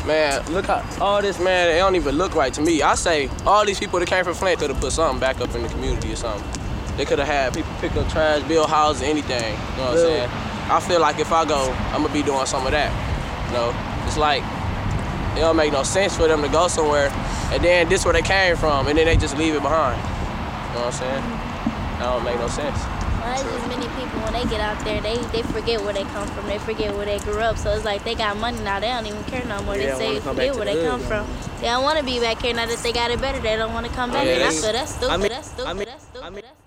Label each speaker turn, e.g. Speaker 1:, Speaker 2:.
Speaker 1: Man, look how all this, man, it don't even look right to me. I say all these people that came from Flint could have put something back up in the community or something. They could have had people pick up trash, build houses, anything. You know what I'm saying? I feel like if I go, I'm gonna be doing some of that. You know, it's like it don't make no sense for them to go somewhere and then this where they came from and then they just leave it behind. You know what I'm saying? That don't make no sense.
Speaker 2: Well, there's just many people when they get out there, they forget where they come from, they forget where they grew up. So it's like they got money now, they don't even care no more. They say forget where they come from. They don't want to be back here now that they got it better. They don't want to come back. And I feel that's stupid. That's stupid. That's stupid.